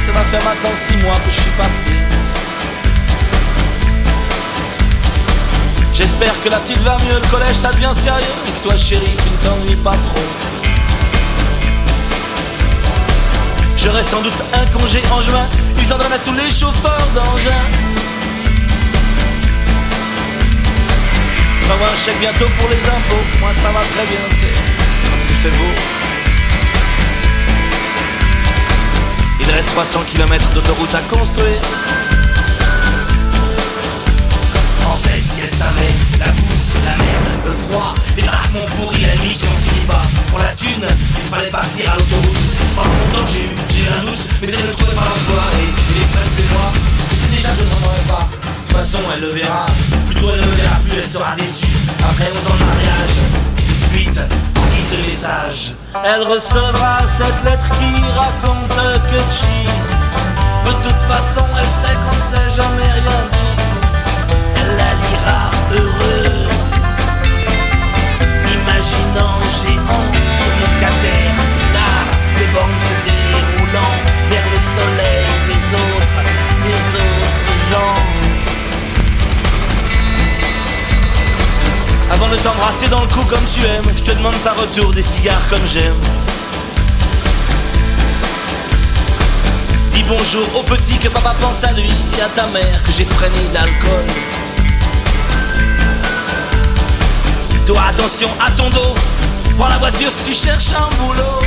Ça va faire maintenant 6 mois que je suis parti. J'espère que la petite va mieux, le collège ça devient sérieux, et que toi chérie tu ne t'ennuies pas trop. J'aurai sans doute un congé en juin, ils en donnent à tous les chauffeurs d'engins. J'envoie un chèque bientôt pour les impôts, moi ça va très bien, tu sais, quand il fait beau. Il reste 300 km d'autoroute à construire. En fait, si elle savait, la boue, la merde, le froid, les braquements pourris, la nuit qui en finit pas. Pour la thune, il fallait partir à l'autoroute. Pendant longtemps j'ai eu un doute, mais elle ne trouvait pas l'emploi. Et les frères de moi, je sais déjà je n'entendrai pas. De toute façon elle le verra, plutôt elle ne le verra plus, elle sera déçue. Après 11 ans de mariage, tout de suite, en guise de message. Elle recevra cette lettre qui raconte que chi. De toute façon elle sait qu'on ne sait jamais rien dit. Elle la lira heureuse, imaginant géant sur mon caterpillar, les bornes se déroulant vers le soleil des autres gens. Avant de t'embrasser dans le cou comme tu aimes, je te demande par retour des cigares comme j'aime. Dis bonjour au petit que papa pense à lui, et à ta mère que j'ai freiné l'alcool. Toi attention à ton dos, prends la voiture si tu cherches un boulot.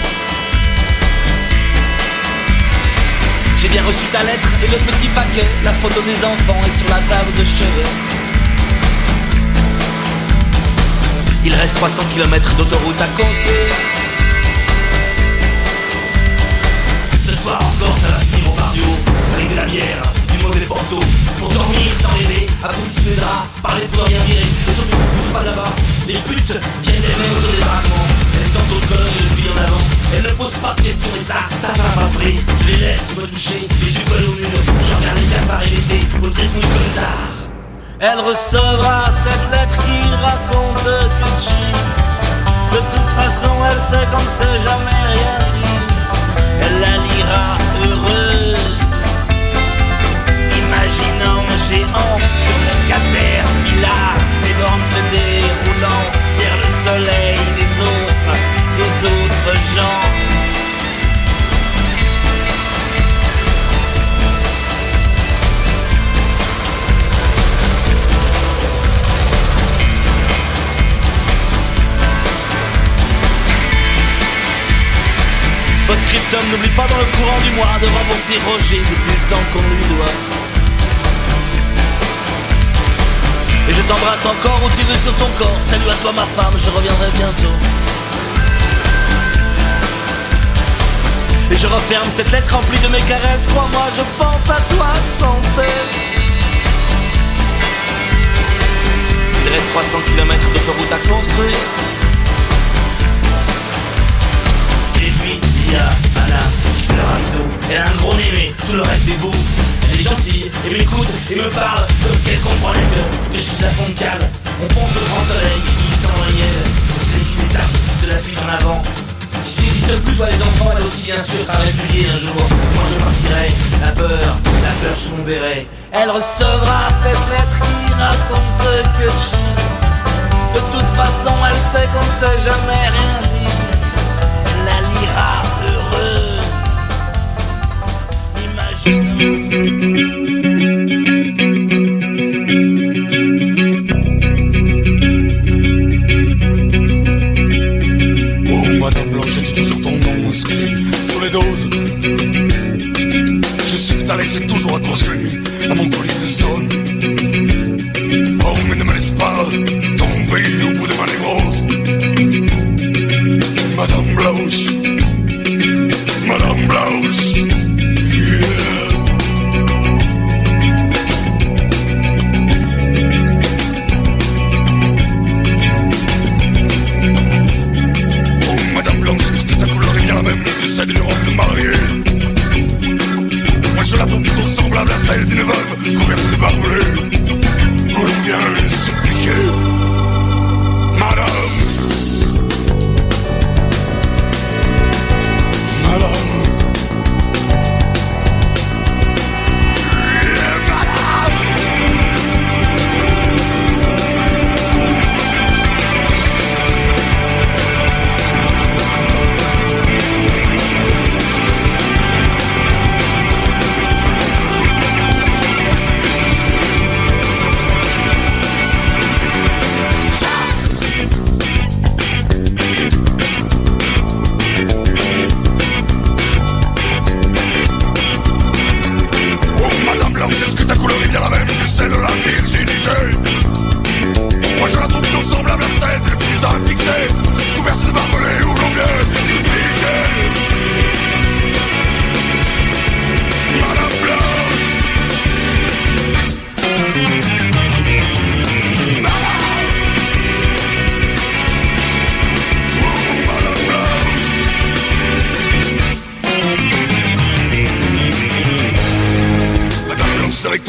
J'ai bien reçu ta lettre et le petit paquet, la photo des enfants est sur la table de chevet. Il reste 300 km d'autoroute à construire. Ce soir encore ça va finir au bar du haut, avec de la bière, du mauvais porto. Pour dormir sans rêver, applaudissement de drap, parler pour rien virer. Et surtout, toujours pas là-bas, les putes viennent d'elles-mêmes autour des baraquements. Elles sentent d'autres colonnes depuis en avant. Elles ne posent pas de questions et ça m'a pas pris. Je les laisse me toucher, les yeux collés au mur. Je regarde les cafards et l'été, au tréfonds du coltard. Elle recevra cette lettre qui raconte que chi. De toute façon elle sait qu'on ne sait jamais rien dit. Elle la lira heureuse, imaginant un géant sur le caterpillar, les bornes se déroulant vers le soleil des autres gens. Post-scriptum, n'oublie pas dans le courant du mois de rembourser Roger depuis le temps qu'on lui doit. Et je t'embrasse encore où tu veux sur ton corps. Salut à toi ma femme, je reviendrai bientôt. Et je referme cette lettre remplie de mes caresses. Crois-moi, je pense à toi sans cesse. Il reste 300 km d'autoroute à construire. Et puis il y a Anna qui fait le râteau. Elle a un gros nez mais tout le reste est beau. Elle est gentille et m'écoute et me parle comme si elle comprenait que je suis à fond de cale. On pense au grand soleil qui s'envoyait. C'est une étape de la fuite en avant. Si tu n'existes plus toi les enfants, elle aussi bien sûr travaille publié un jour. Quand je partirai, la peur sous mon béret. Elle recevra cette lettre qui raconte que chi. De toute façon elle sait qu'on ne sait jamais rien dit. Elle la lira heureuse, imagine. Madame Blanche, j'ai toujours ton nom inscrit sur les doses. Je sais que t'as laissé toujours accroché à mon collier de zone. Oh, mais ne me laisse pas tomber au bout de ma névrose. Madame Blanche, Madame Blanche, yeah. Celle d'une robe de mariée. Moi je la trouve plutôt semblable à celle d'une veuve couverte de barbelés. On vient suppliquer, Madame, Madame,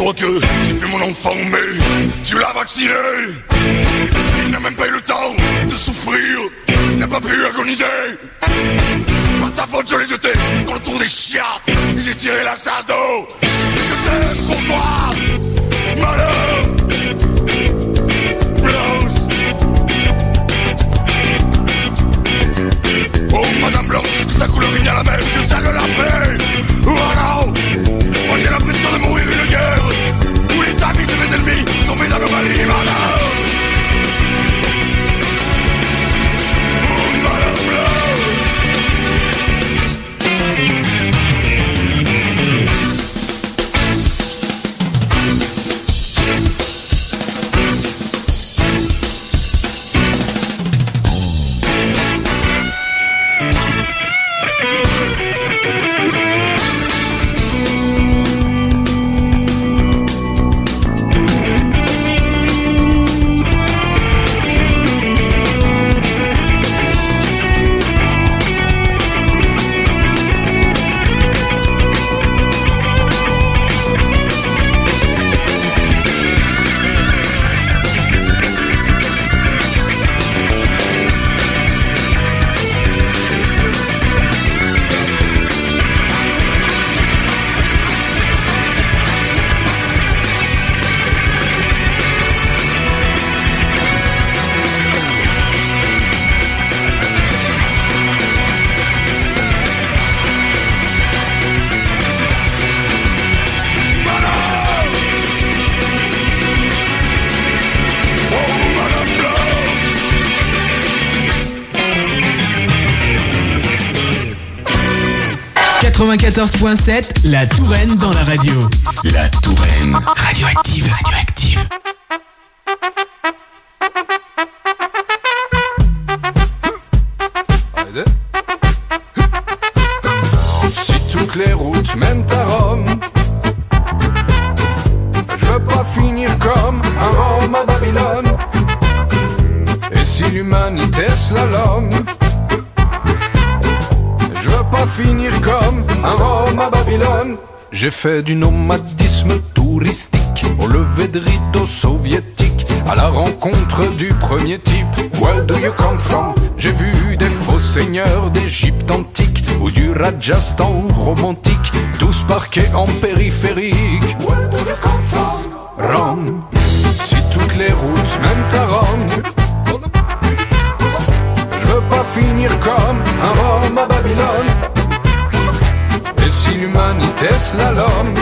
dis-toi que j'ai fait mon enfant, mais tu l'as vacciné. Il n'a même pas eu le temps de souffrir, il n'a pas pu agoniser. Par ta faute, je l'ai jeté dans le trou des chiens et j'ai tiré la chasse d'eau. Je t'aime pour moi, malheur. Blanche. Oh, Madame Blanche, est-ce que ta couleur est bien la même que celle de la paix? Oh non, moi j'ai l'impression de mourir une guerre où les amis de mes ennemis sont mes anomalies, madame. Oh, Madame Blanche. 94.7, la Touraine dans la radio. La Touraine. Radioactive, radioactive. Si toutes les routes mènent à Rome, je veux pas finir comme un Rome à Babylone. Et si l'humanité slalom, je veux pas finir comme un Rome à Babylone. J'ai fait du nomadisme touristique au lever de rideau soviétique, à la rencontre du premier type. Where do you come from? J'ai vu des faux seigneurs d'Égypte antique ou du Rajasthan romantique, tous parqués en périphérique. Where do you come from? Rome. Si toutes les routes mènent à Rome, je veux pas finir comme un Rome à Babylone. Et si l'humanité slalom,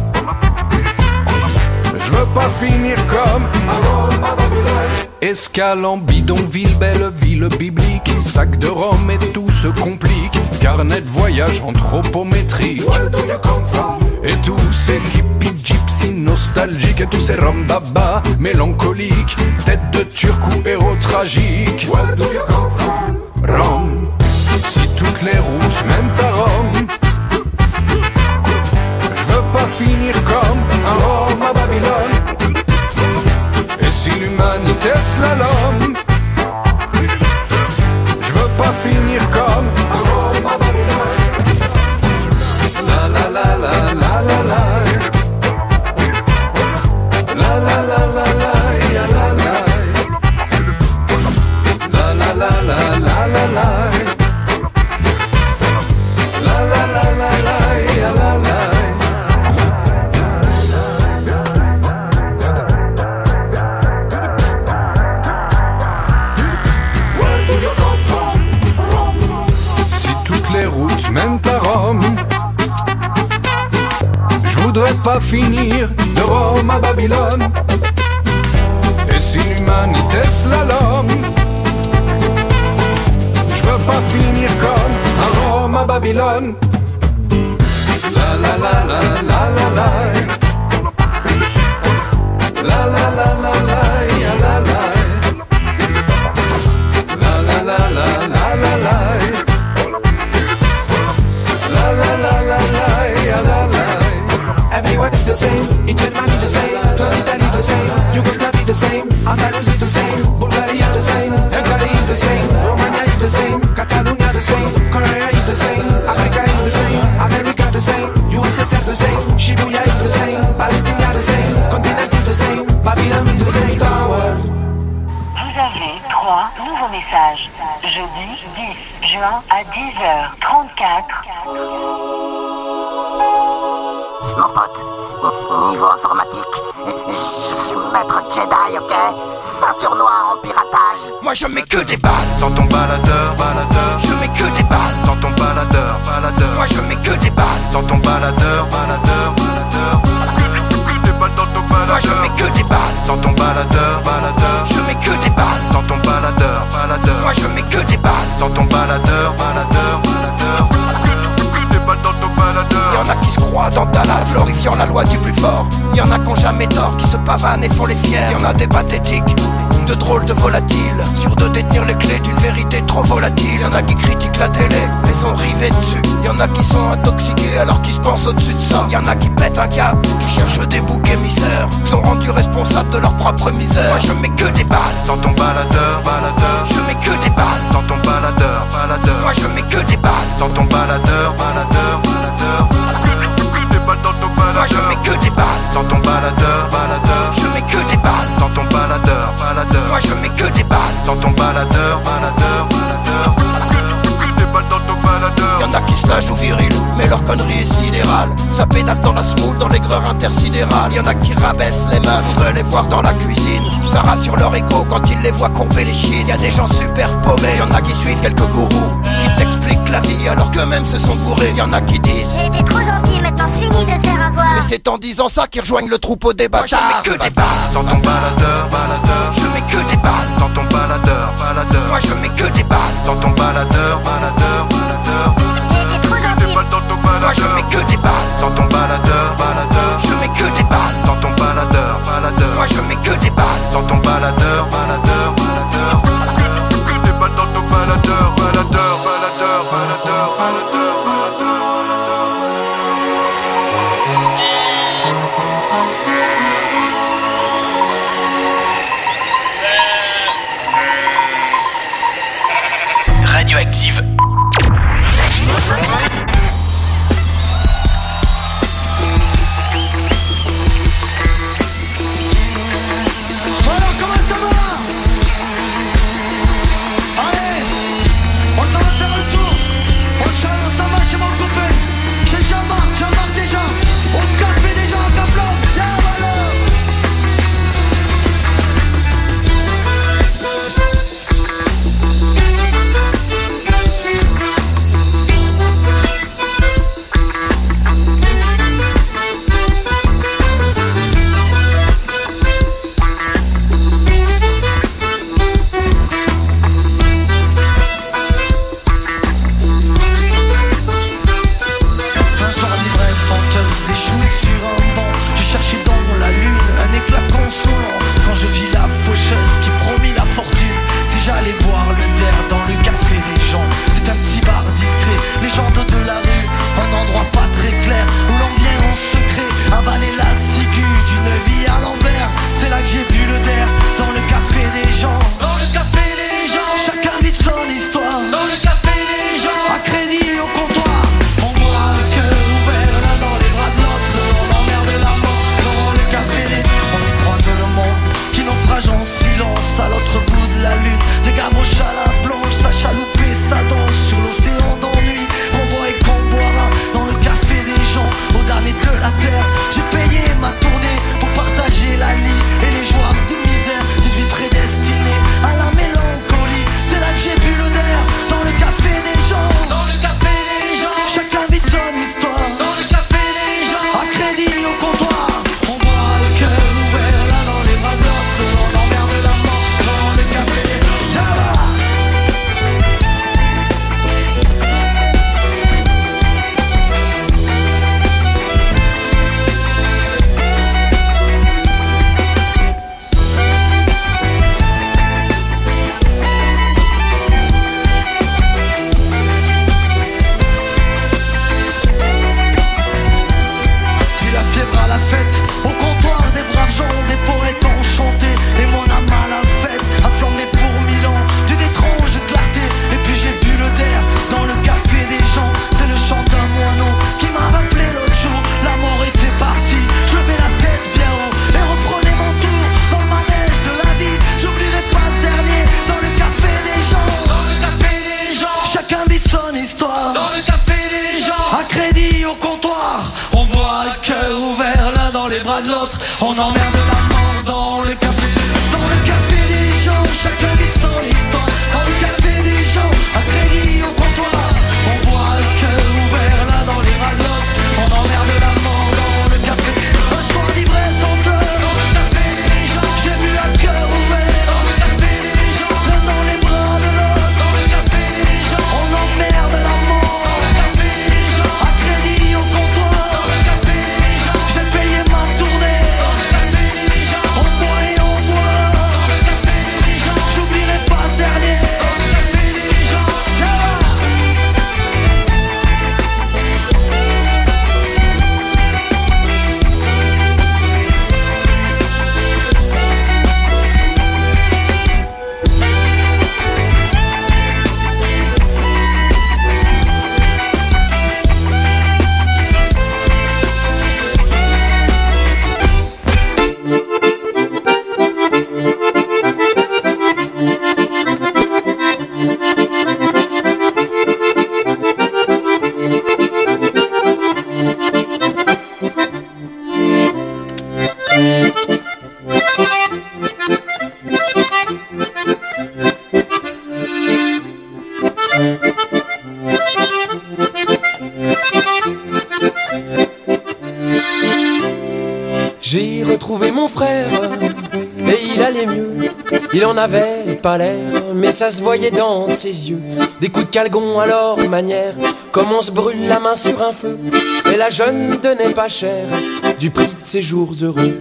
je veux pas finir comme un Rome à Babylone. Escale en bidonville, belle ville biblique, sac de Rome et tout se complique. Carnet de voyage anthropométrique. Et tous ces hippies gypsy nostalgiques, et tous ces Roms baba mélancoliques, tête de turc ou héros tragique. Rome. Si toutes les routes mènent à Rome, je veux pas finir comme un Rome à Babylone. Et si l'humanité slalom, je veux pas finir comme un Rome à Babylone. La la la la la la la. La la la la la ya la la. La la la la la la la. La la la la la ya la la. Si toutes les routes mènent à Rome, je voudrais pas finir de Rome à Babylone. Et si l'humanité slalom, je veux pas finir comme un Rome à Babylone. La la la la la la la. La la la la la ya la la. La la la la la la la. La la la la la ya la la. Everyone is the same, in Germany the same, France Italy the same, Yugoslavia the same, Andalusia the same, Bulgaria the same, Hungary is the same, Romania is the same, Catalonia the same, Korea is the same, Africa is the same, America the same, USSR the same, Shibuya is the same, Palestine the same. nouveau message. Jeudi 10 juin à 10h34. Mon pote, niveau informatique, je suis maître Jedi, ok? Ceinture noire en piratage. Moi je mets que des balles dans ton baladeur, baladeur. Je mets que des balles dans ton baladeur, baladeur. Moi je mets que des balles dans ton baladeur, baladeur, baladeur. Que des balles dans ton baladeur. Moi je mets que des balles dans ton baladeur, baladeur. Je mets que des balles dans ton baladeur, baladeur. Moi je mets que des balles dans ton baladeur, baladeur, baladeur. Que des balles dans ton baladeur. Y'en a qui se croient dans Dallas, glorifiant la loi du plus fort. Y'en a qui ont jamais tort, qui se pavanent et font les fiers. Y'en a des pathétiques, de drôles de volatiles, sûrs de détenir les clés d'une vérité trop volatile. Y'en a qui critiquent la télé, mais sont rivés dessus. Y'en a qui sont intoxiqués alors qu'ils se pensent au-dessus de ça. Y'en a qui pètent un cap, qui cherchent des boucs émissaires, qui sont rendus responsables de leur propre misère. Moi je mets que des balles dans ton baladeur, baladeur. Je mets que des balles dans ton baladeur, baladeur. Moi je mets que des balles dans ton baladeur, baladeur, baladeur. Que des balles dans ton baladeur. Moi je mets que des balles dans ton baladeur, baladeur. Je mets que des balles dans ton baladeur, baladeur. Moi je mets que des balles dans ton baladeur, baladeur, baladeur. Que des balles dans ton baladeur. Y'en a qui se la jouent viril, mais leur connerie est sidérale. Ça pédale dans la smoule, dans l'aigreur intersidérale. Y'en a qui rabaissent les meufs, veulent les voir dans la cuisine. Ça rassure leur égo quand ils les voient courber les chines. Y'a des gens super paumés, y'en a qui suivent quelques gourous, qui t'expliquent la vie alors qu'eux-mêmes se sont gourés. Y'en a qui disent Il était trop gentil, maintenant fini de se faire avoir. mais c'est en disant ça qu'ils rejoignent le troupeau des bâtards. Moi je mets que des balles dans ton baladeur, baladeur. Je mets que des balles dans ton baladeur, baladeur. Moi je mets que des balles dans ton baladeur, baladeur, baladeur. Il était trop gentil. Moi je mets que des balles dans ton baladeur, baladeur. Je mets que des balles dans ton baladeur, baladeur. Moi je mets que des balles dans ton baladeur, baladeur, baladeur. Que des balles dans ton baladeur, baladeur, baladeur, baladeur, baladeur, baladeur. Radioactive. comptoir. On boit à cœur ouvert l'un dans les bras de l'autre. On emmerde la mort dans le café. Dans le café des gens, chacun vit son histoire. Dans le café des gens, à crédit au comptoir. On boit à cœur ouvert l'un dans les bras de l'autre. On emmerde la mort dans le café. Un soir d'ivresse honteux. Dans le café des gens, j'ai vu à cœur ouvert. Dans le café des gens, l'un dans les bras de l'autre. Dans le café des gens, on emmerde la mort. Dans le café des gens, à crédit au comptoir. Dans le café des gens, j'ai payé ma tournée. Dans le café des gens, on boit et on boit. Dans le café des gens, j'oublierai pas ce dernier. Dans le café des gens, J'ai retrouvé mon frère et il allait mieux. Il en avait pas l'air, mais ça se voyait dans ses yeux. Des coups de calgon à leur manière, comme on se brûle la main sur un feu. Et la jeune donnait pas cher du prix de ses jours heureux.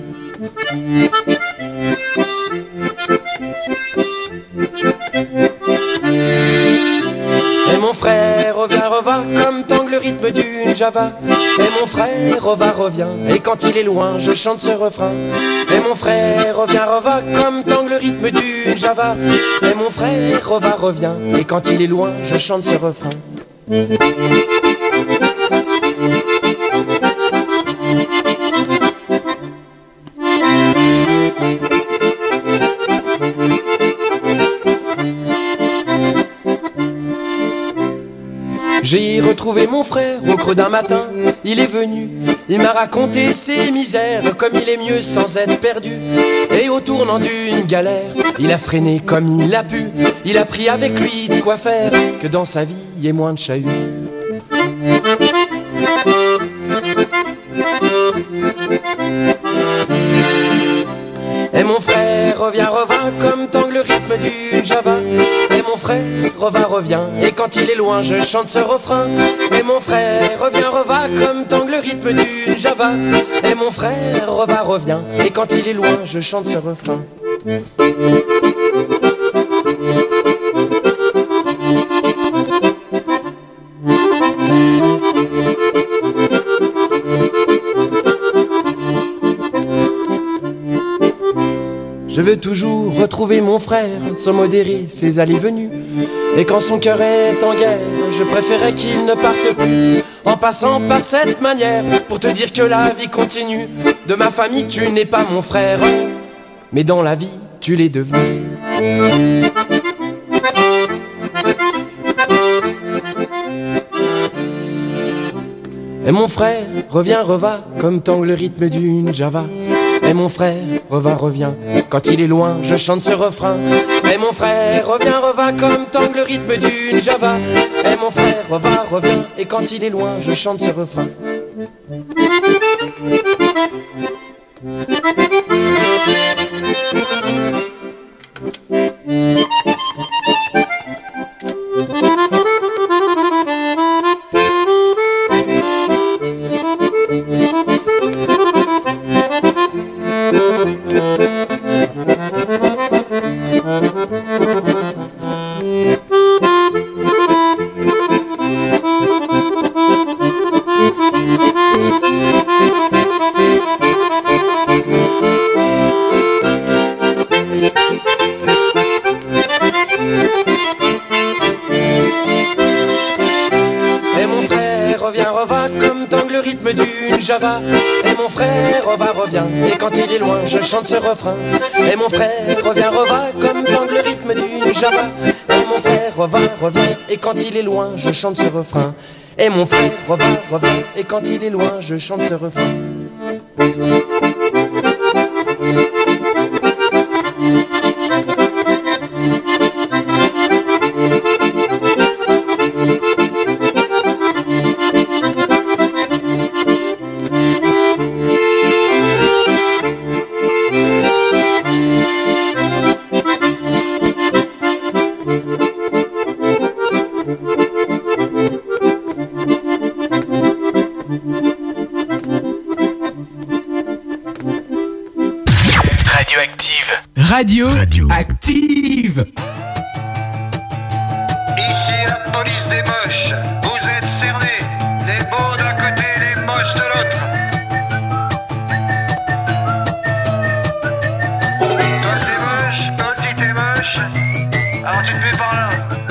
Et mon frère reva comme tangue le rythme d'une java. Et mon frère revient, et quand il est loin je chante ce refrain. Et mon frère reva comme tangue le rythme d'une java. Et mon frère revient, et quand il est loin je chante ce refrain. J'ai retrouvé mon frère au creux d'un matin, il est venu, il m'a raconté ses misères, comme il est mieux sans être perdu. Et au tournant d'une galère, il a freiné comme il a pu, il a pris avec lui de quoi faire, que dans sa vie il y ait moins de chahut. Et mon frère revient comme tangue le rythme d'une java. Et mon frère revient, et quand il est loin je chante ce refrain. Et mon frère revient comme tangue le rythme d'une java. Et mon frère revient, et quand il est loin je chante ce refrain. Je veux toujours retrouver mon frère, sans modérer ses allées-venues. Et quand son cœur est en guerre, je préférais qu'il ne parte plus. En passant par cette manière, pour te dire que la vie continue. De ma famille tu n'es pas mon frère, mais dans la vie tu l'es devenu. Et mon frère revient comme tangue le rythme d'une java. Et mon frère revient, quand il est loin je chante ce refrain. Et mon frère revient comme tangue le rythme d'une java. Et mon frère revient, et quand il est loin je chante ce refrain. Et mon frère revient comme tangue le rythme d'une java. Et mon frère revient, et quand il est loin je chante ce refrain. Et mon frère revient comme tangue le rythme d'une java. Et mon frère revient, et quand il est loin, je chante ce refrain. Et mon frère revient, et quand il est loin, je chante ce refrain. Radio Active. Ici la police des moches. Vous êtes cernés. Les beaux d'un côté, les moches de l'autre. Toi t'es moche, toi aussi t'es moche. Alors tu te mets par là.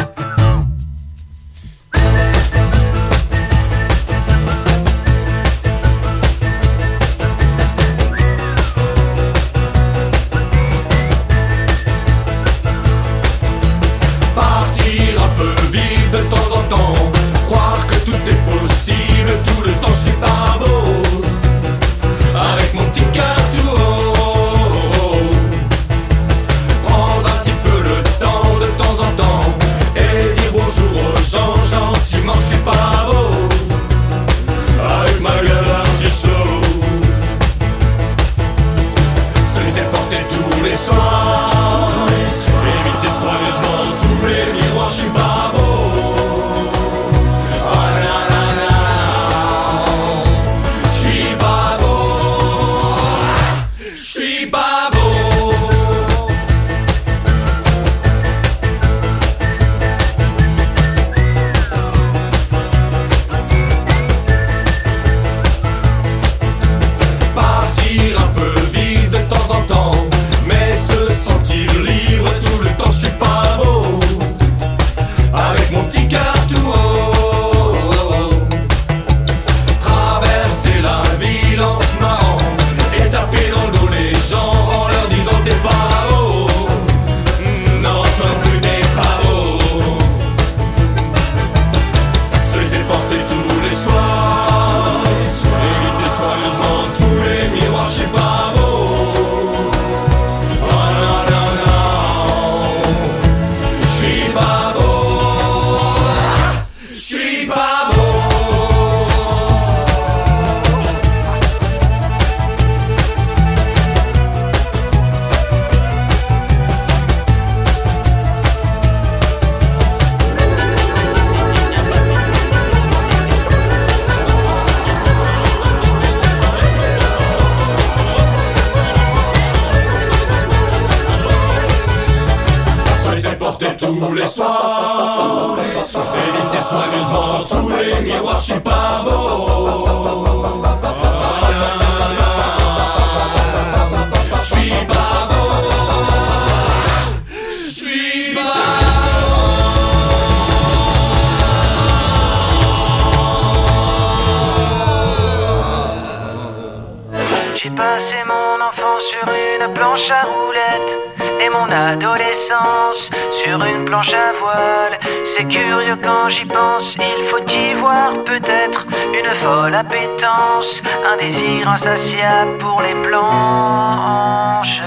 tous les soirs. Évitez soigneusement tous les miroirs, je suis pas beau. Je suis pas beau. Je suis pas J'ai passé mon enfance sur une planche à roulettes et mon adolescence sur une planche à voile. C'est curieux quand j'y pense, il faut y voir peut-être une folle appétence, un désir insatiable pour les planches.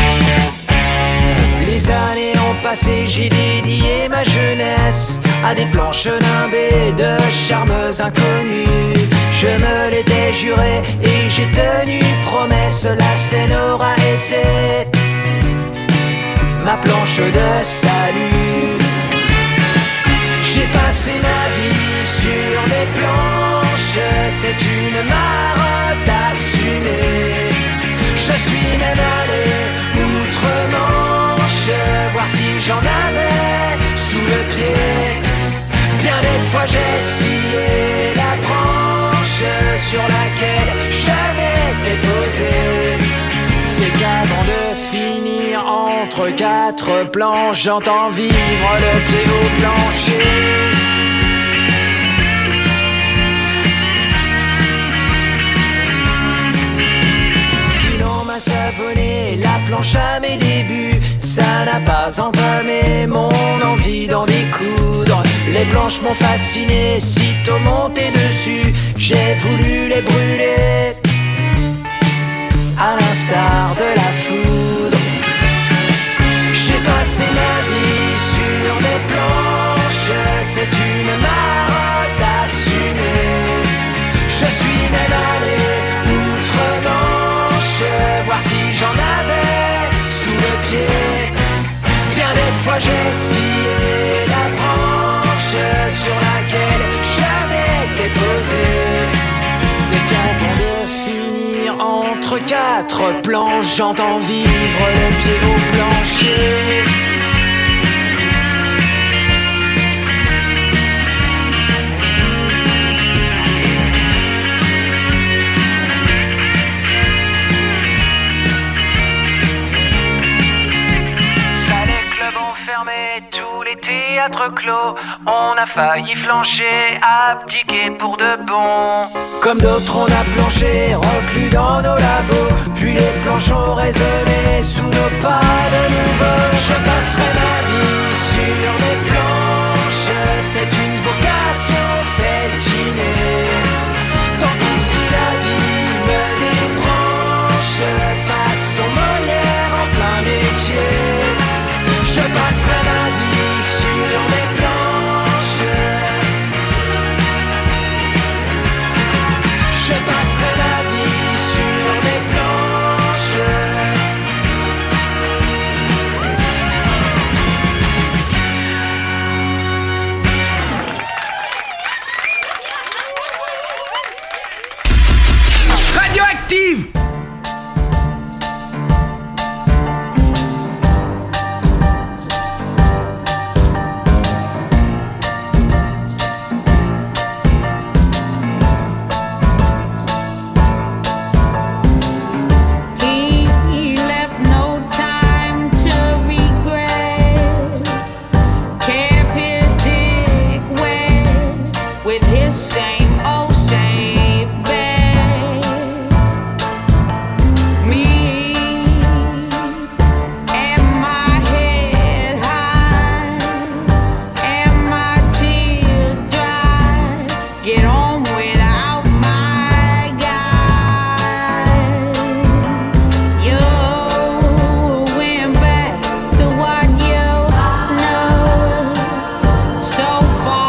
Les années ont passé, j'ai dédié ma jeunesse à des planches nimbées de charmes inconnus. Je me l'étais juré et j'ai tenu promesse, la scène aura été ma planche de salut. J'ai passé ma vie sur des planches, c'est une marotte assumée. Je suis même allé outre-Manche, voir si j'en avais sous le pied. Bien des fois j'ai scié la branche sur laquelle je m'étais posé. C'est qu'avant de finir entre quatre planches, j'entends vivre le pied au plancher. Si l'on m'a savonné la planche à mes débuts, ça n'a pas pas entamé mon envie d'en découdre. Les blanches m'ont fasciné, sitôt monté dessus, j'ai voulu les brûler, à l'instar de la foudre. J'ai passé ma vie sur des planches, c'est une marotte assumée. Je suis même allé outre-Manche, voir si j'en avais sous le pied. Bien des fois j'ai scié la branche sur laquelle je m'étais posé. C'est qu'avant de finir entre quatre planches, j'entends vivre le pied au plancher. Tous les théâtres clos, on a failli flancher, abdiquer pour de bon. Comme d'autres on a planché, reclus dans nos labos, puis les planches ont résonné sous nos pas de nouveau. Je passerai ma vie sur les planches, c'est une vocation, c'est inné. Tant pis si la vie me débranche, façon Molière en plein métier. Je passerai ma vie sur les planches. Je passerai ma vie sur les planches. Radioactive. Same old safe bed. Me and my head high and my tears dry. Get on without my guy. You went back to what you know so far.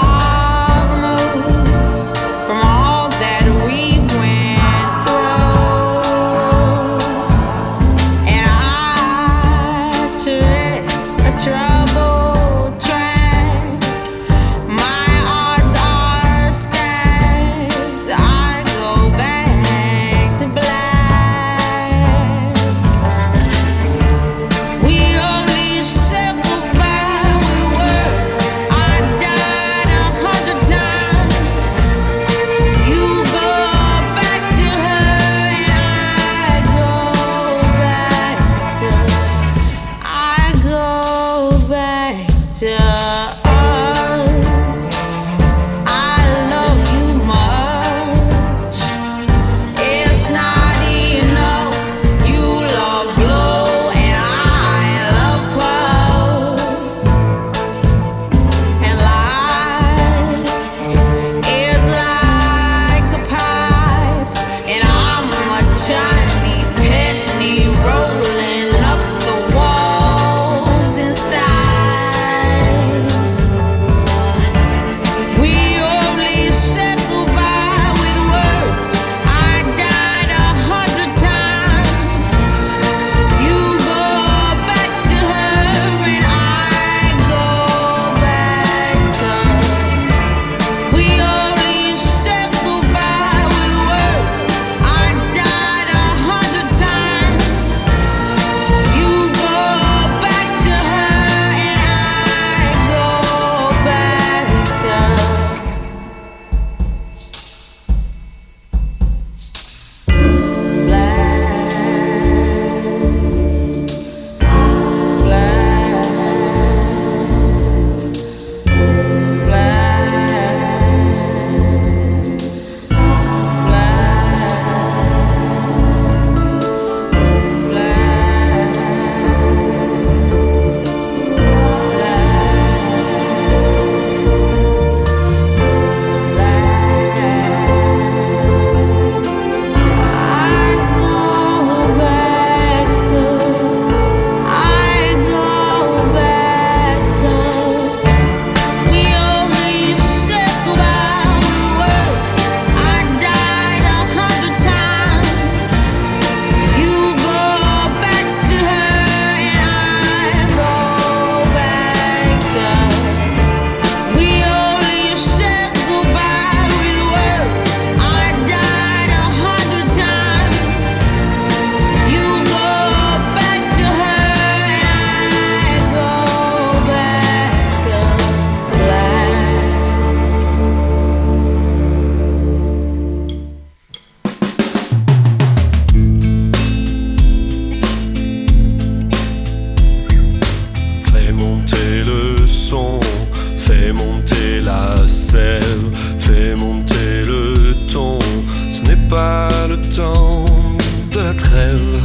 pas le temps de la trêve.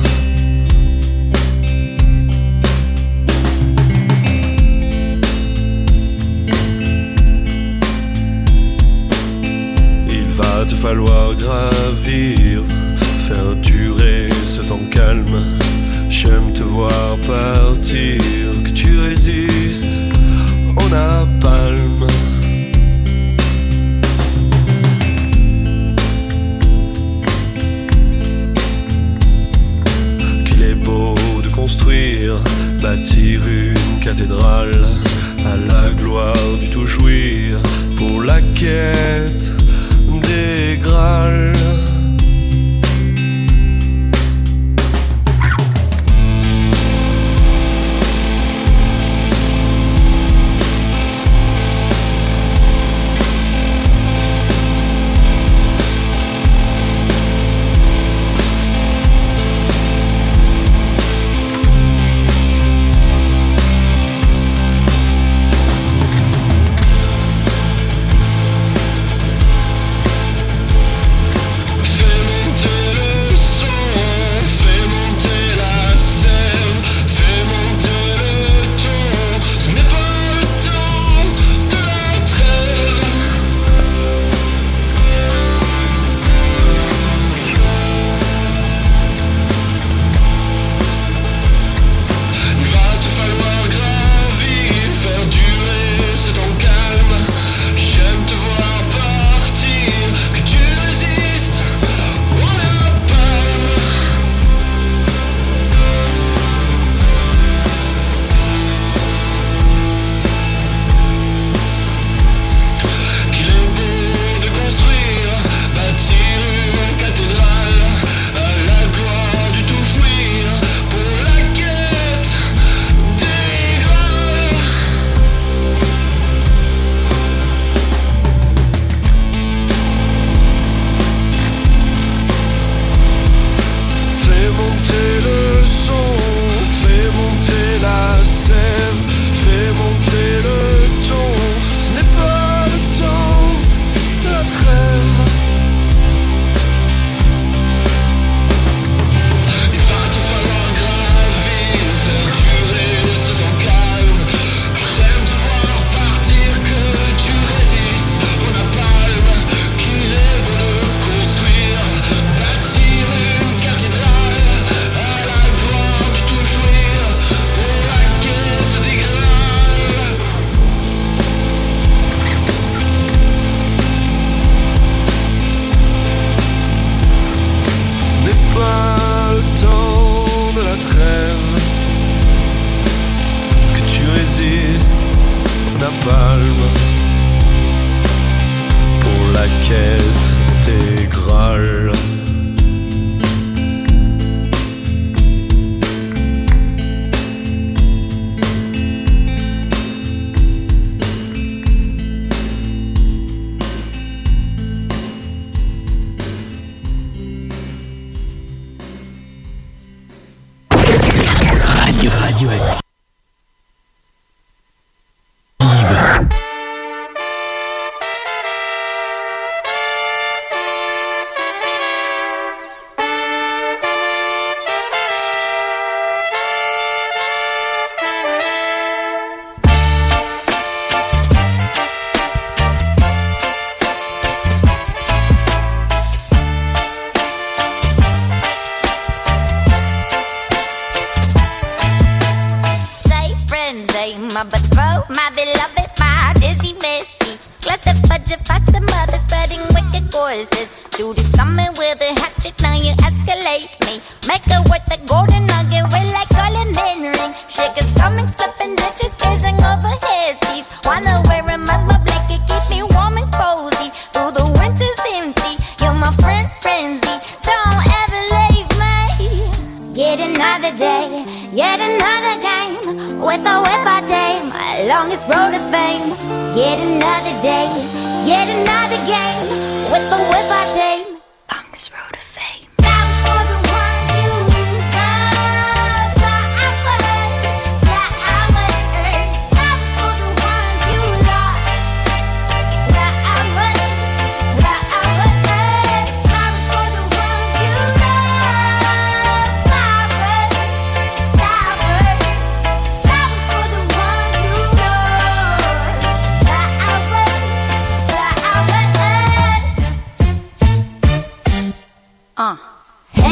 Il va te falloir gravir, faire durer ce temps calme. J'aime te voir partir, que tu résistes au napalm. Qu'il est beau de construire, bâtir une cathédrale à la gloire du tout jouir, pour la quête des Graals.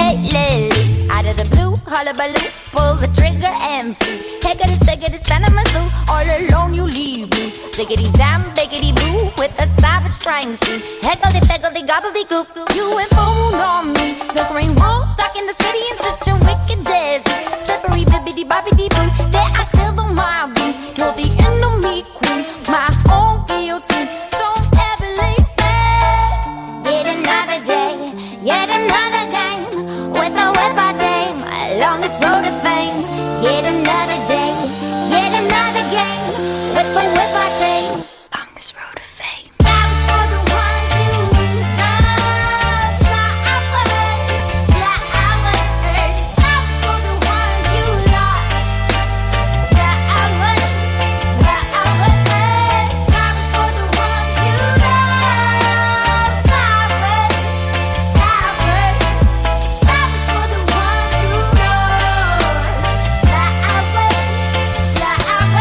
Hey Lily, out of the blue, hullabaloo, pull the trigger and flee. Higgity, spiggity, spend my zoo, all alone you leave me. Ziggity, zam, biggity, boo, with a savage crime scene. Heckledy, peckledy, gobbledygook, you informed on me. The green wall, stuck in the city in such a wicked jazzy. Slippery, bibbity, bobbity, boo, there I still don't mind me. You're the enemy queen, my own guillotine. Don't ever leave me. Yet another day, yet another game, with a whip I tame, longest road to fame. Yet another day, yet another game, with the whip I tame, longest road to fame. That was for the ones you love, my hours, the hours. That was for the ones you lost, the hours, the hours. That was for the ones you love, the hours, the hours. That was for the ones you lost, the hours, the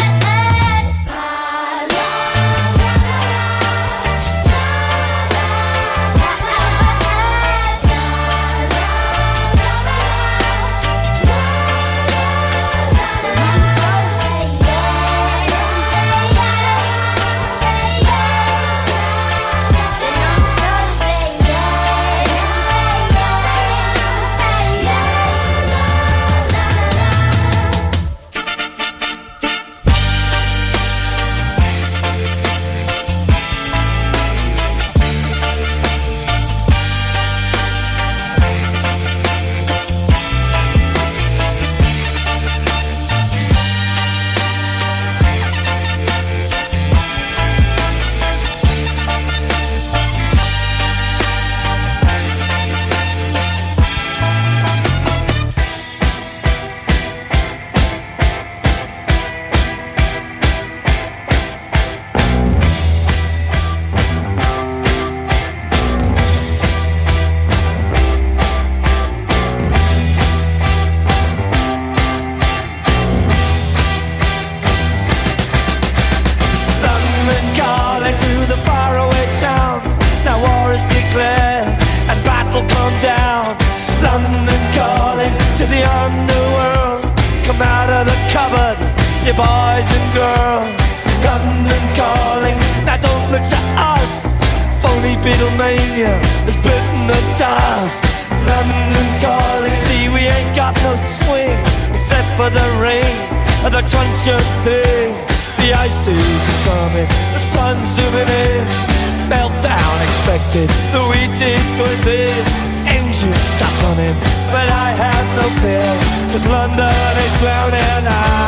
boys and girls, London calling. Now don't look to us, phony Beatlemania has bitten the dust. London calling, see we ain't got no swing except for the rain and the truncheon thing. The ice age is coming, the sun's zooming in, meltdown expected, the wheat is going thin. Engines stop running, but I have no fear, 'cause London is drowning.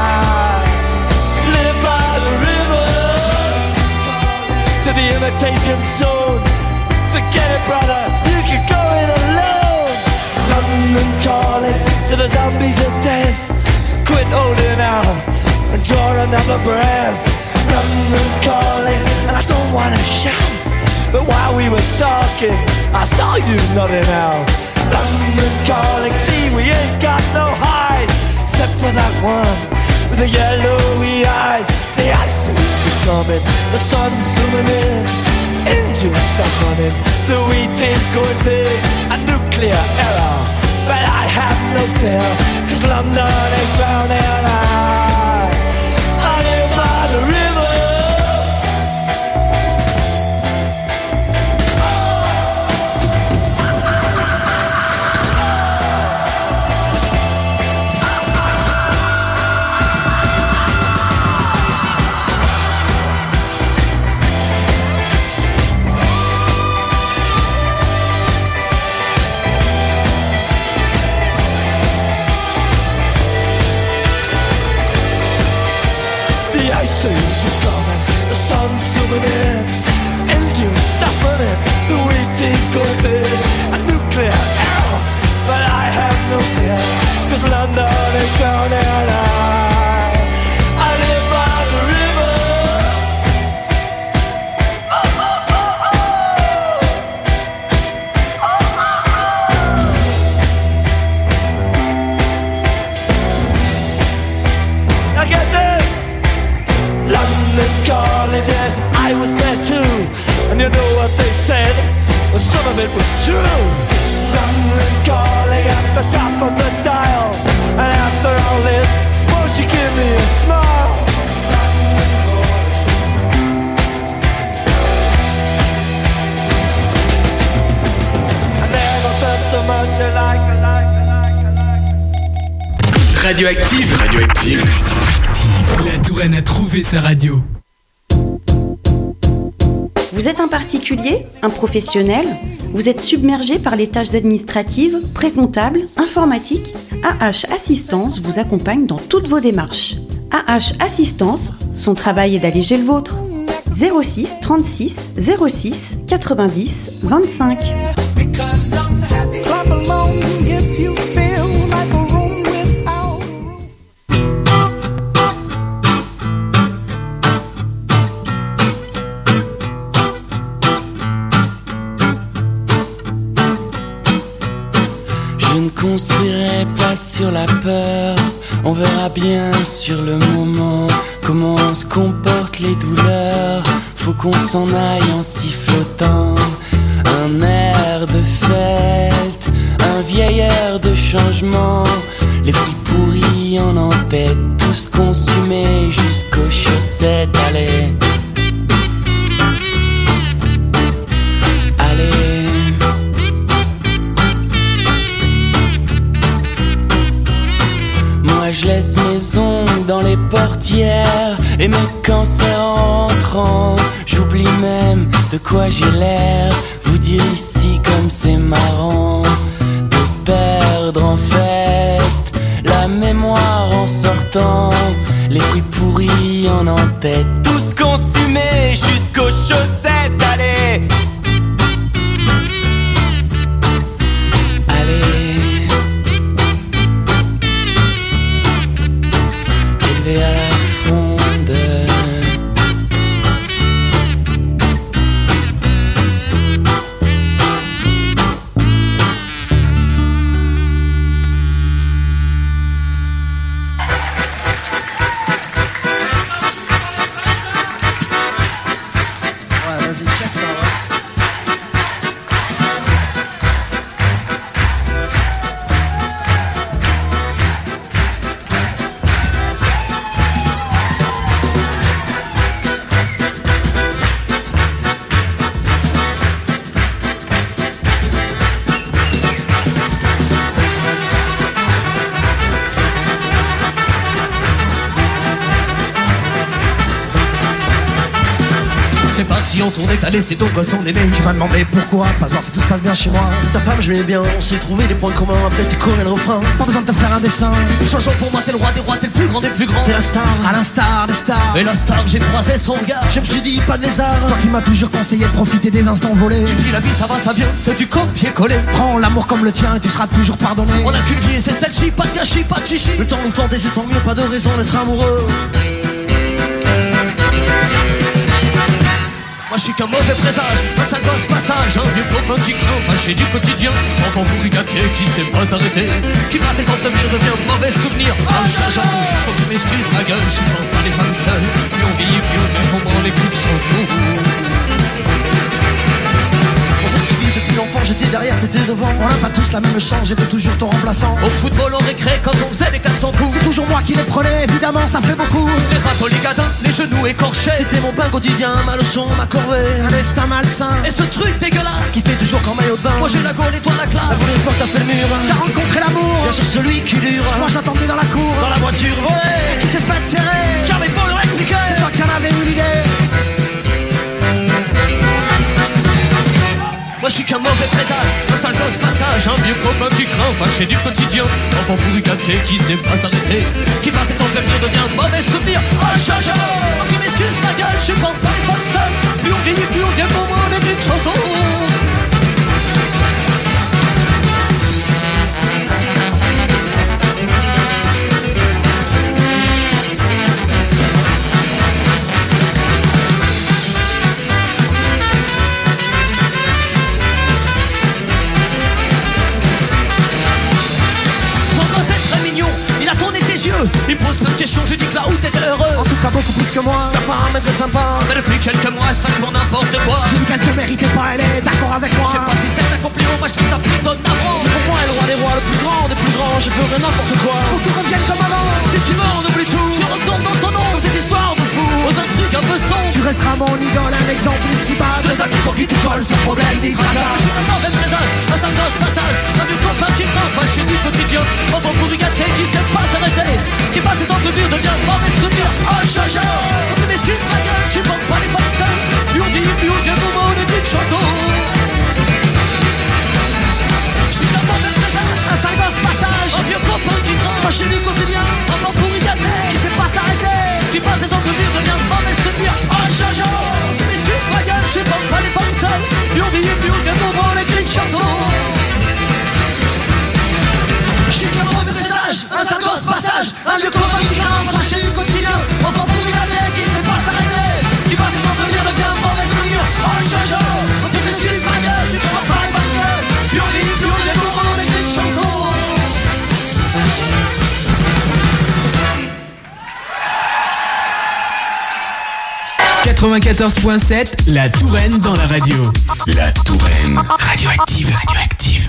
I live by the river, to the imitation zone. Forget it, brother, you can go it alone. London calling to the zombies of death. Quit holding out and draw another breath. London calling, and I don't wanna shout, but while we were talking, I saw you nodding out. London calling, see we ain't got no hide, except for that one with the yellowy eyes. The ice age is coming, the sun's zooming in, engines stop running, the wheat is going big, a nuclear error. But I have no fear, 'cause London is drowning. I live by the river. In. Engines stop running, the wheat is going big, a nuclear error, but I have no fear, 'cause London is drowning. I live by the river. Oh, oh, oh, oh. Oh, oh, oh. Now get this, London calling, yes, I was there too, and you know what they said, well, some of it was true. London calling, Radioactive. Radioactive. La Touraine a trouvé sa radio. Vous êtes un particulier, un professionnel? Vous êtes submergé par les tâches administratives, pré-comptables, informatiques? AH Assistance vous accompagne dans toutes vos démarches. AH Assistance, son travail est d'alléger le vôtre. 06 36 06 90 25. Je ne construirai pas sur la peur, on verra bien sur le moment comment se comportent les douleurs. Faut qu'on s'en aille en sifflotant un air de fête, un vieil air de changement. Les fruits pourris en en-tête, tous consumés jusqu'aux chaussettes. Allez, moi je laisse mes ongles dans les portières et mes cancers en rentrant. J'oublie même de quoi j'ai l'air. Vous dire ici comme c'est marrant de perdre en fait la mémoire en sortant. Les fruits pourris en en-tête, tous consumés jusqu'aux chaussettes. Allez, élevé à la fondeur. Ouais, vas-y, check ça, ouais. T'es parti en tournée, t'as laissé ton gosse, ton aîné. Tu m'as demandé pourquoi, pas voir si tout se passe bien chez moi. Ta femme je l'aimais bien, on s'est trouvé des points communs. Après tu connais le refrain, pas besoin de te faire un dessin. Jojo, pour moi t'es le roi des rois, t'es le plus grand des plus grands. T'es la star, à l'instar des stars. Et la star, j'ai croisé son regard. Je me suis dit pas de lézard, toi qui m'as toujours conseillé de profiter des instants volés. Tu me dis la vie ça va, ça vient, c'est du copier-coller. Prends l'amour comme le tien et tu seras toujours pardonné. On a qu'une vie et c'est celle-ci, pas de gâchis, pas de chichi. Le temps nous tente et c'est tant mieux, pas de raison d'être amoureux. Moi je suis qu'un mauvais présage, un sale gosse passage, un vieux copain qui craint, fâché du quotidien, enfant pourri gâté qui sait pas s'arrêter, qui passe ses entrevues devient mauvais souvenir. Oh changeant, faut que tu m'excuses ma gueule, je suis pas les femmes seules, puis on vieillit, puis on met comprend les coups de chansons. On s'est suivi depuis l'enfant, j'étais derrière, t'étais devant. On n'a pas tous la même chance, j'étais toujours ton remplaçant. Au football on récré quand on faisait les 400 coups. C'est toujours moi qui les prenais, évidemment ça fait beaucoup. Les râteaux, les gadins, les genoux écorchés. C'était mon pain quotidien, ma leçon, ma corvée. Un destin malsain, et ce truc dégueulasse qui fait toujours qu'en maillot de bain. Moi j'ai la gaule et toi la classe. La première fois que t'as fait le mur, t'as rencontré l'amour. Bien sûr celui qui dure. Moi j'attendais dans la cour, dans la voiture, ouais. Qui s'est fait tirer, j'avais beau leur expliquer. C'est toi qui en avais eu l'idée. Moi je suis qu'un mauvais présage, un sale gosse passage, un vieux copain qui craint, fâché du quotidien, enfant pourri gâté qui sait pas s'arrêter, qui passe ses entraînements devient mauvais souvenir. Oh chacha, faut qu'il m'excuse ma gueule, je suis pas une femme seule, plus on vieillit, plus on vient pour moi avec une chanson. Il pose plein de questions, je dis que là où t'étais heureux. En tout cas beaucoup plus que moi, ta femme est très sympa. Mais depuis quelques mois, ça je m'en n'importe quoi. J'ai dit qu'elle te méritait pas, elle est d'accord avec moi. Je sais pas si c'est un compliment, moi je trouve ça plutôt navrant. Pour moi, elle est le roi des rois, le plus grand des plus grands. Je ferai n'importe quoi pour que tout revienne comme avant. Si tu veux, on oublie tout. Je retourne dans ton nom, cette histoire de fou. Pose un truc un peu sombre. Tu resteras mon idole, un exemple ici bas. Deux amis pour qui tu colles sans problème, des tracas. Je suis un mauvais présage, un sale gosse passage, un vieux copain qui craint, fâché du quotidien, enfant pourri gâté qui sait pas s'arrêter. passes des entrevues, deviens mauvaise structure. Oh Jojo, quand tu m'excuses ma gueule, je supporte pas les femmes seules. Plus on dit, plus on vient pour moi, on écrit une chanson. J'ai la mauvaise présence, un sale gosse passage, un vieux copain qui grimpe, fâché du quotidien, enfant pourri gâté, qui sait pas s'arrêter. Tu passes des entrevues, deviens mauvaise structure. Oh Jojo, tu m'excuses ma gueule, je supporte pas les femmes seules. Plus on dit, plus on vient pour moi, on écrit une chanson. J'ai qu'un mauvais message, un sale gosse passage, un vieux copain qui grimpe, fâché du quotidien, enfant pourri gâté, qui sait pas s'arrêter, qui passe ses entrevues, devient mauvaise structure. Oh Jojo, quand tu m'excuses ma gueule, je supporte pas les femmes seules. Plus on dit, plus on vient pour moi, on écrit une chanson. « 94.7, la Touraine dans la radio. La Touraine. Radioactive, radioactive.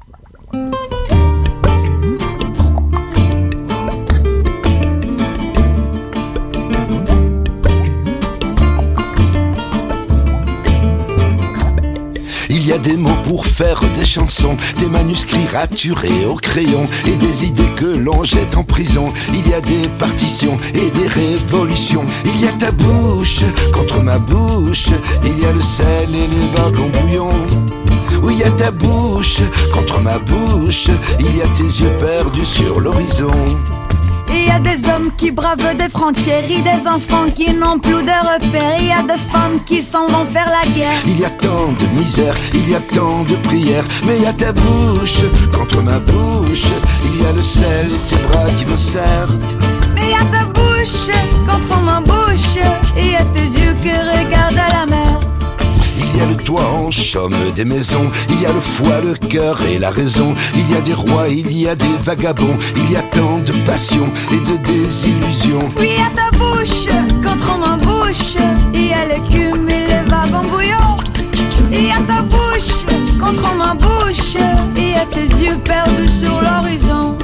Il y a des mots pour faire des chansons, des manuscrits raturés au crayon et des idées que l'on jette en prison. Il y a des partitions et des révolutions. Il y a ta bouche contre ma bouche. Il y a le sel et les wagons bouillons. Oui, il y a ta bouche contre ma bouche. Il y a tes yeux perdus sur l'horizon. Il y a des hommes qui bravent des frontières, il y a des enfants qui n'ont plus de repères, il y a des femmes qui s'en vont faire la guerre. Il y a tant de misère, il y a tant de prières, mais il y a ta bouche contre ma bouche. Il y a le sel et tes bras qui me serrent. Mais il y a ta bouche contre ma bouche, il y a tes yeux qui regardent la mer. Il y a le toit en chaume des maisons, il y a le foie, le cœur et la raison. Il y a des rois, il y a des vagabonds, il y a tant de passion et de désillusions. Oui, il y a ta bouche contre ma bouche, il y a l'écume et les wagons bouillons. Il y a ta bouche contre ma bouche, il y a tes yeux perdus sur l'horizon.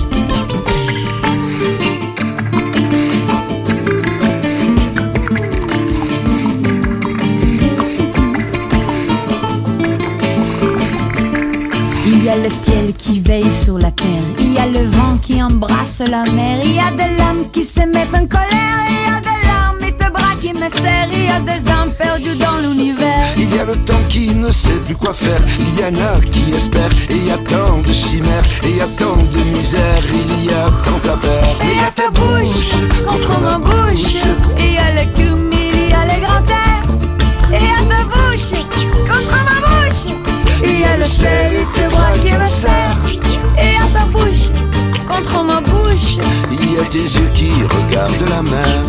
Il y a le ciel qui veille sur la terre, il y a le vent qui embrasse la mer, il y a des lames qui se mettent en colère, il y a des larmes et des bras qui me serrent, il y a des âmes perdues dans l'univers. Il y a le temps qui ne sait plus quoi faire, il y en a qui espèrent, et il y a tant de chimères, et il y a tant de misère, il y a tant à faire. Il y a ta bouche contre ma bouche, il y a l'écume, il y a les grands airs. Il y a ta bouche contre ma bouche, il y a le sel et tes bras qui me serrent. Il y a ta bouche contre ma bouche, il y a tes yeux qui regardent la mer.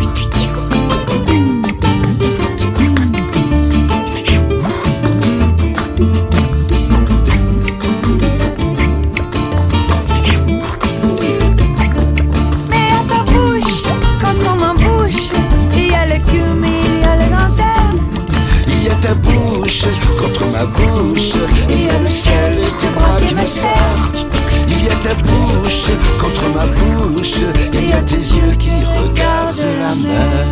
Mais il y a ta bouche contre ma bouche, il y a l'écume, il y a les grands airs. Il y a ta bouche contre ma bouche, il y a le ciel et tes bras qui me serrent. Il y a ta bouche contre ma bouche, il y a tes yeux qui regardent la mer.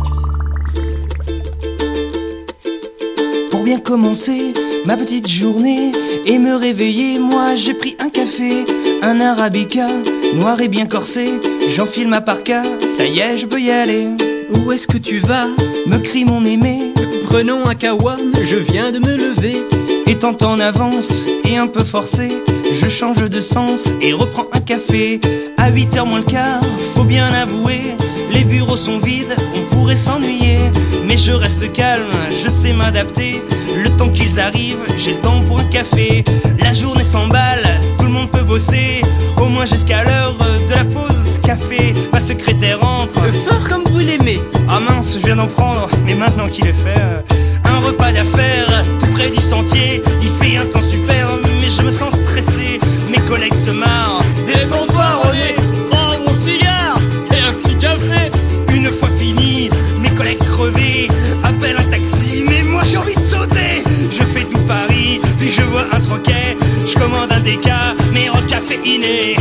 Pour bien commencer ma petite journée et me réveiller, moi j'ai pris un café, un arabica, noir et bien corsé. J'enfile ma parka, ça y est, je peux y aller. Où est-ce que tu vas? Me crie mon aimé. Prenons un kawam, je viens de me lever. Étant en avance et un peu forcé, je change de sens et reprends un café. À 8h moins le quart, faut bien avouer, les bureaux sont vides, on pourrait s'ennuyer. Mais je reste calme, je sais m'adapter. Le temps qu'ils arrivent, j'ai le temps pour un café. La journée s'emballe, tout le monde peut bosser, au moins jusqu'à l'heure de la pause café. Ma secrétaire entre, fort comme vous l'aimez. Ah mince, je viens d'en prendre, mais maintenant qu'il est fait, un repas d'affaires, tout près du sentier. Il fait un temps super, mais je me sens stressé. Mes collègues se marrent. Détends-toi, René, prends mon cigare et un petit café. Une fois fini, mes collègues crevés appellent un taxi, mais moi j'ai envie de sauter. Je fais tout Paris, puis je vois un troquet. Je commande un déca, mais recaféiné.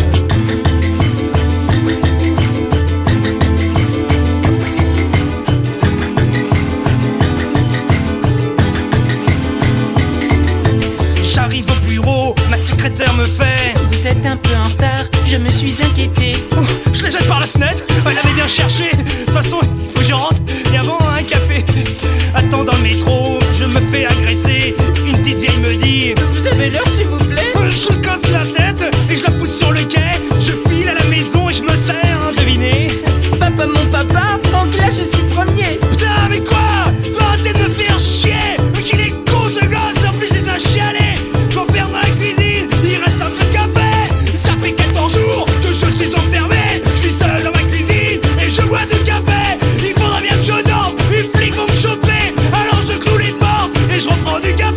J'arrive au bureau, ma secrétaire me fait: vous êtes un peu en retard, je me suis inquiété. Je les jette par la fenêtre, Elle avait bien cherché. De toute façon, il faut que je rentre. Et avant, un café. Attends dans le métro, je me fais agresser. Une petite vieille me dit: vous avez l'heure s'il vous plaît? Je lui casse la tête et je la pousse sur le quai. Je file à la maison et je me sers, devinez. Papa, mon papa, en classe je suis premier. Putain, mais quoi? Toi, arrêtez de me faire chier. Mais qu'il est con ce gosse, en plus il va chialer. Je m'enferme dans la cuisine, il reste un peu de café. Ça fait 14 jours que je suis enfermé. Je suis seul dans ma cuisine et je bois du café. Il faudra bien que je dorme, les flics vont me choper. Alors je cloue les portes et je reprends du café.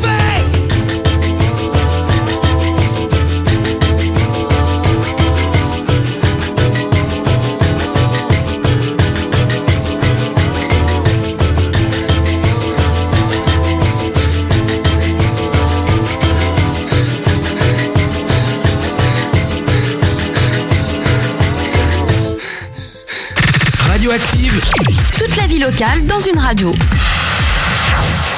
Radioactive. Toute la vie locale dans une radio.